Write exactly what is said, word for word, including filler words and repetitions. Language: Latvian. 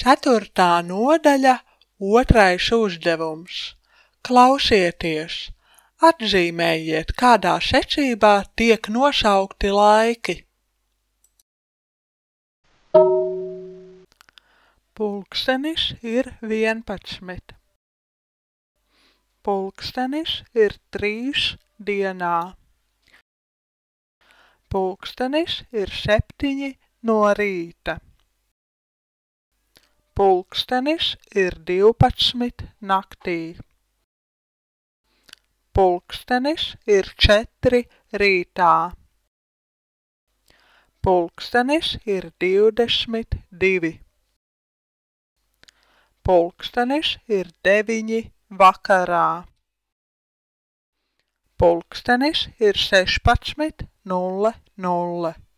Ceturtā nodaļa, otrais uzdevums. Klausieties! Atzīmējiet, kādā secībā tiek nosaukti laiki. Pulkstenis ir vienpadsmit. Pulkstenis ir trīs dienā. Pulkstenis ir septiņi no rīta. Pulkstenis ir divpadsmit naktī. Pulkstenis ir četri rītā. Pulkstenis ir divdesmit divi. Pulkstenis ir deviņi vakarā. Pulkstenis ir sešpadsmit nulle nulle.